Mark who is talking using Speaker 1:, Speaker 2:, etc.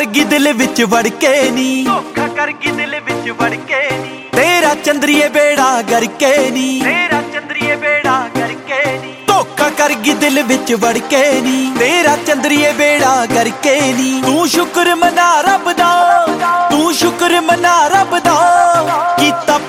Speaker 1: ਕਰ ਗਈ ਦਿਲ ਵਿੱਚ ਵੜ ਕੇ ਨੀ, ਧੋਖਾ ਕਰ ਗਈ ਦਿਲ ਵਿੱਚ ਵੜ ਕੇ ਨੀ। ਤੇਰਾ ਚੰਦਰੀਏ ਬੇੜਾ ਕਰਕੇ ਨੀ, ਤੇਰਾ ਚੰਦਰੀਏ ਬੇੜਾ ਕਰਕੇ ਨੀ। ਧੋਖਾ ਕਰ ਗਈ ਦਿਲ ਵਿੱਚ ਵੜ ਕੇ ਨੀ, ਤੇਰਾ ਚੰਦਰੀਏ ਬੇੜਾ ਕਰਕੇ ਨੀ। ਤੂੰ ਸ਼ੁਕਰ ਮਨਾ ਰੱਬ ਦਾ, ਤੂੰ ਸ਼ੁਕਰ ਮਨਾ ਰੱਬ ਦਾ।